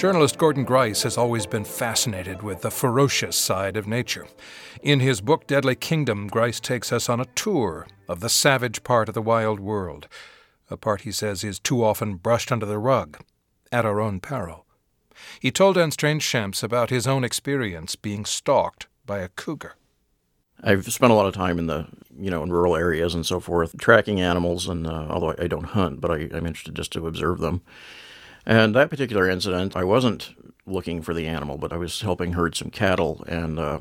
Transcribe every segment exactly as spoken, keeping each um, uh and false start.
Journalist Gordon Grice has always been fascinated with the ferocious side of nature. In his book, Deadly Kingdom, Grice takes us on a tour of the savage part of the wild world, a part he says is too often brushed under the rug, at our own peril. He told Anne Strange Shamps about his own experience being stalked by a cougar. I've spent a lot of time in the, you know, in rural areas and so forth, tracking animals, and uh, although I don't hunt, but I, I'm interested just to observe them. And that particular incident, I wasn't looking for the animal, but I was helping herd some cattle, and uh,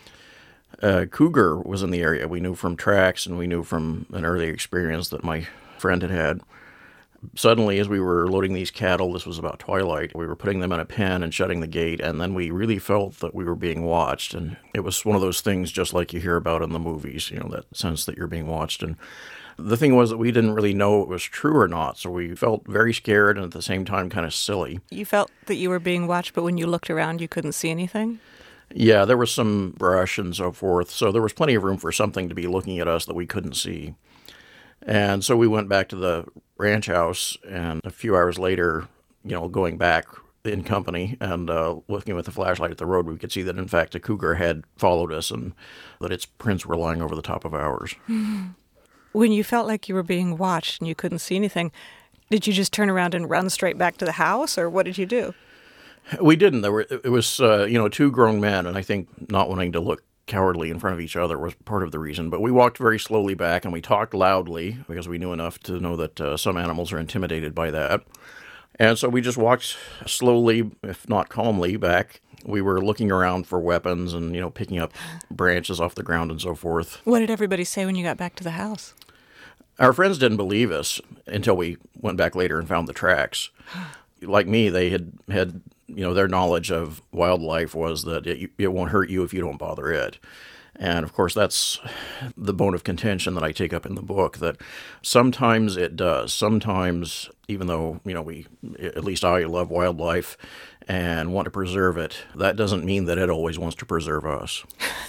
a cougar was in the area. We knew from tracks, and we knew from an early experience that my friend had had. Suddenly, as we were loading these cattle, this was about twilight, we were putting them in a pen and shutting the gate, and then we really felt that we were being watched. And it was one of those things just like you hear about in the movies, you know, that sense that you're being watched. And the thing was that we didn't really know it was true or not, so we felt very scared and at the same time kind of silly. You felt that you were being watched, but when you looked around, you couldn't see anything? Yeah, there was some brush and so forth, so there was plenty of room for something to be looking at us that we couldn't see. And so we went back to the ranch house, and a few hours later, you know, going back in company and uh, looking with the flashlight at the road, we could see that, in fact, a cougar had followed us and that its prints were lying over the top of ours. When you felt like you were being watched and you couldn't see anything, did you just turn around and run straight back to the house, or what did you do? We didn't. There were, it was, uh, you know, two grown men, and I think not wanting to look cowardly in front of each other was part of the reason. But we walked very slowly back, and we talked loudly because we knew enough to know that uh, some animals are intimidated by that. And so we just walked slowly, if not calmly, back. We were looking around for weapons and, you know, picking up branches off the ground and so forth. What did everybody say when you got back to the house? Our friends didn't believe us until we went back later and found the tracks. Like me, they had had, you know, their knowledge of wildlife was that it, it won't hurt you if you don't bother it. And, of course, that's the bone of contention that I take up in the book, that sometimes it does. Sometimes, even though, you know, we, at least I love wildlife and want to preserve it, that doesn't mean that it always wants to preserve us.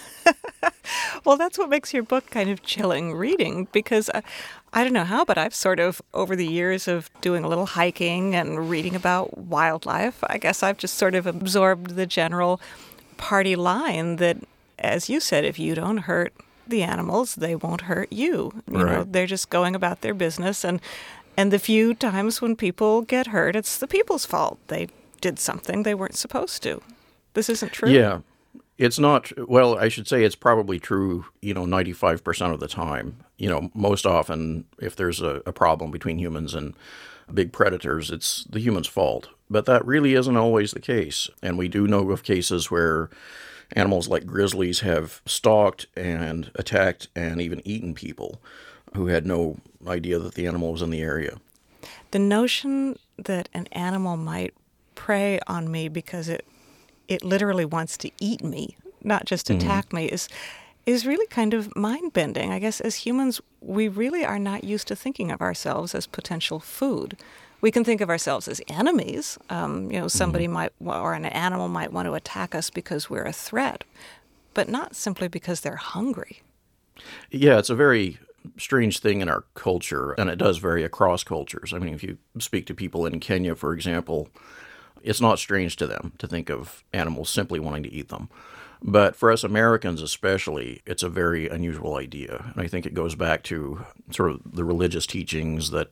Well, that's what makes your book kind of chilling reading, because I, I don't know how, but I've sort of, over the years of doing a little hiking and reading about wildlife, I guess I've just sort of absorbed the general party line that, as you said, if you don't hurt the animals, they won't hurt you. You right. know, they're just going about their business, and and the few times when people get hurt, it's the people's fault. They did something they weren't supposed to. This isn't true. Yeah. It's not, well, I should say it's probably true, you know, ninety-five percent of the time. You know, most often, if there's a, a problem between humans and big predators, it's the human's fault. But that really isn't always the case. And we do know of cases where animals like grizzlies have stalked and attacked and even eaten people who had no idea that the animal was in the area. The notion that an animal might prey on me because it it literally wants to eat me, not just attack mm-hmm. me, is is really kind of mind-bending. I guess as humans, we really are not used to thinking of ourselves as potential food. We can think of ourselves as enemies. Um, you know, somebody mm-hmm. might, or an animal might want to attack us because we're a threat, but not simply because they're hungry. Yeah, it's a very strange thing in our culture, and it does vary across cultures. I mean, if you speak to people in Kenya, for example, it's not strange to them to think of animals simply wanting to eat them. But for us Americans especially, it's a very unusual idea. And I think it goes back to sort of the religious teachings that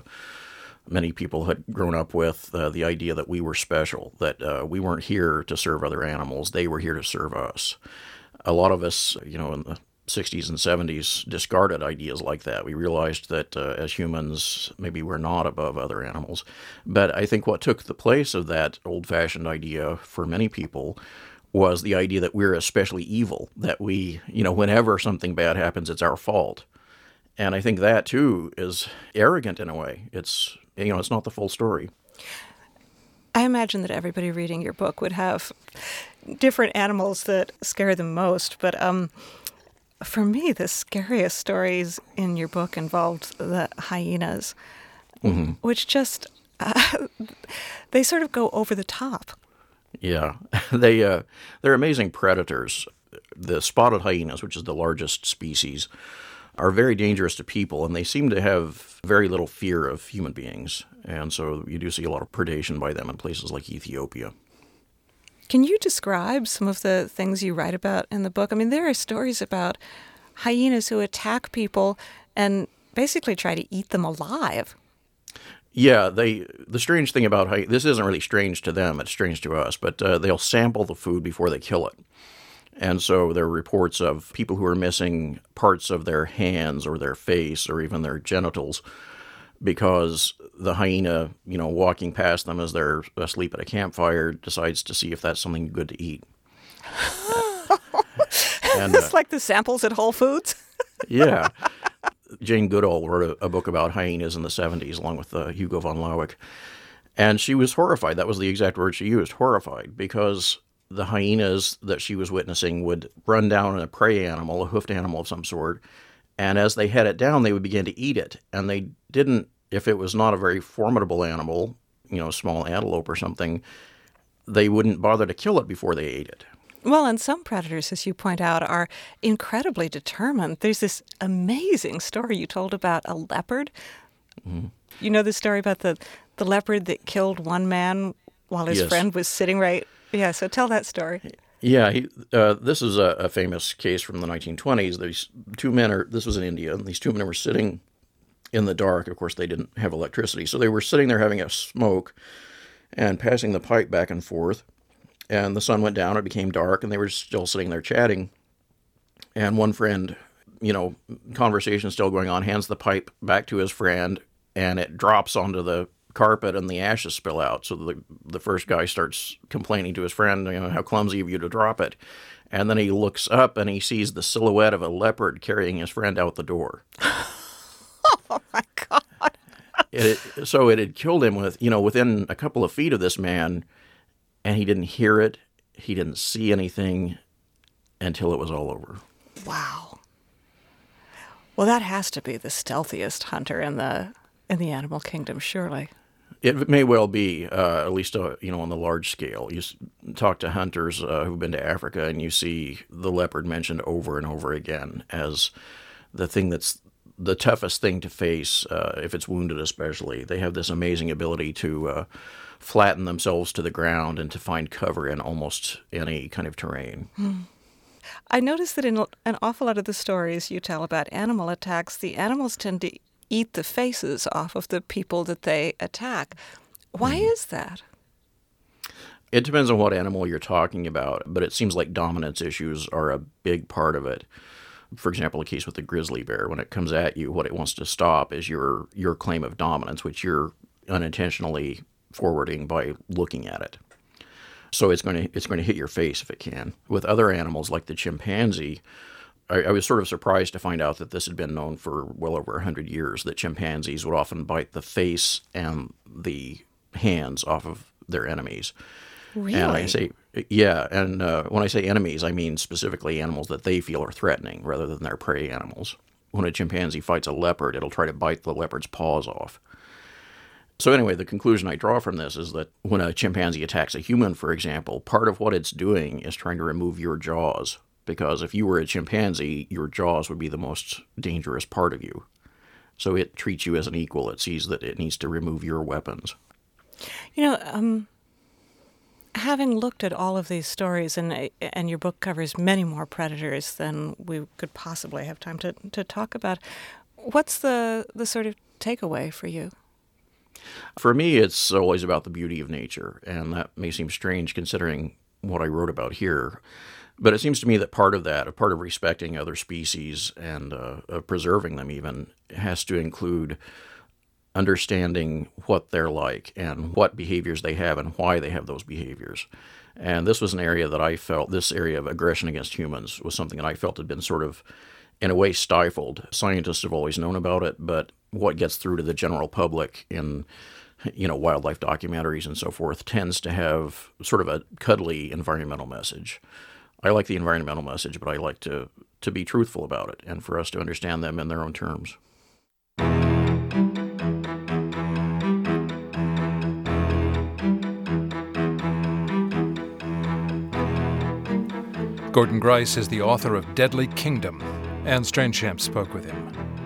many people had grown up with, uh, the idea that we were special, that uh, we weren't here to serve other animals, they were here to serve us. A lot of us, you know, in the sixties and seventies discarded ideas like that. We realized that uh, as humans, maybe we're not above other animals. But I think what took the place of that old-fashioned idea for many people was the idea that we're especially evil, that we, you know, whenever something bad happens, it's our fault. And I think that, too, is arrogant in a way. It's, you know, it's not the full story. I imagine that everybody reading your book would have different animals that scare them most, but um, for me, the scariest stories in your book involved the hyenas, mm-hmm. which just, uh, they sort of go over the top. Yeah, they, uh, they're amazing predators. The spotted hyenas, which is the largest species, are very dangerous to people, and they seem to have very little fear of human beings. And so you do see a lot of predation by them in places like Ethiopia. Can you describe some of the things you write about in the book? I mean, there are stories about hyenas who attack people and basically try to eat them alive. Yeah, they. The strange thing about hy- this isn't really strange to them, it's strange to us, but uh, they'll sample the food before they kill it. And so there are reports of people who are missing parts of their hands or their face or even their genitals because the hyena, you know, walking past them as they're asleep at a campfire, decides to see if that's something good to eat. And, it's uh, like the samples at Whole Foods. Yeah. Jane Goodall wrote a, a book about hyenas in the seventies, along with uh, Hugo von Lawick. And she was horrified. That was the exact word she used, horrified, because the hyenas that she was witnessing would run down a prey animal, a hoofed animal of some sort, and as they had it down, they would begin to eat it. And they didn't, if it was not a very formidable animal, you know, a small antelope or something, they wouldn't bother to kill it before they ate it. Well, and some predators, as you point out, are incredibly determined. There's this amazing story you told about a leopard. Mm-hmm. You know the story about the, the leopard that killed one man while his Yes. friend was sitting right? Yeah, so tell that story. Yeah, he, uh, this is a, a famous case from the nineteen twenties. These two men are, this was in India, and these two men were sitting in the dark. Of course, they didn't have electricity. So they were sitting there having a smoke and passing the pipe back and forth. And the sun went down, it became dark, and they were still sitting there chatting. And one friend, you know, conversation still going on, hands the pipe back to his friend, and it drops onto the carpet and the ashes spill out. So the the first guy starts complaining to his friend, you know, how clumsy of you to drop it. And then he looks up and he sees the silhouette of a leopard carrying his friend out the door. Oh, my God. It, it, so it had killed him with, you know, within a couple of feet of this man, and he didn't hear it, he didn't see anything until it was all over. Wow. Well, that has to be the stealthiest hunter in the in the animal kingdom, surely. It may well be, uh, at least, uh, you know, on the large scale. You s- talk to hunters uh, who've been to Africa, and you see the leopard mentioned over and over again as the thing that's the toughest thing to face, uh, if it's wounded especially. They have this amazing ability to uh, flatten themselves to the ground and to find cover in almost any kind of terrain. Hmm. I noticed that in an awful lot of the stories you tell about animal attacks, the animals tend to eat the faces off of the people that they attack. Why mm. is that? It depends on what animal you're talking about, but it seems like dominance issues are a big part of it. For example, a case with the grizzly bear, when it comes at you, what it wants to stop is your your claim of dominance, which you're unintentionally forwarding by looking at it. So it's going to it's going to hit your face if it can. With other animals like the chimpanzee, I, I was sort of surprised to find out that this had been known for well over one hundred years, that chimpanzees would often bite the face and the hands off of their enemies. Really? And I say, yeah, and uh, when I say enemies, I mean specifically animals that they feel are threatening rather than their prey animals. When a chimpanzee fights a leopard, it'll try to bite the leopard's paws off. So anyway, the conclusion I draw from this is that when a chimpanzee attacks a human, for example, part of what it's doing is trying to remove your jaws. Because if you were a chimpanzee, your jaws would be the most dangerous part of you. So it treats you as an equal. It sees that it needs to remove your weapons. You know, um, having looked at all of these stories, and and your book covers many more predators than we could possibly have time to, to talk about, what's the, the sort of takeaway for you? For me, it's always about the beauty of nature, and that may seem strange considering what I wrote about here. But it seems to me that part of that, a part of respecting other species and uh, uh, preserving them even, has to include understanding what they're like and what behaviors they have and why they have those behaviors. And this was an area that I felt, this area of aggression against humans was something that I felt had been sort of, in a way, stifled. Scientists have always known about it, but what gets through to the general public in, you know, wildlife documentaries and so forth tends to have sort of a cuddly environmental message. I like the environmental message, but I like to, to be truthful about it and for us to understand them in their own terms. Gordon Grice is the author of Deadly Kingdom. Anne Strainchamp spoke with him.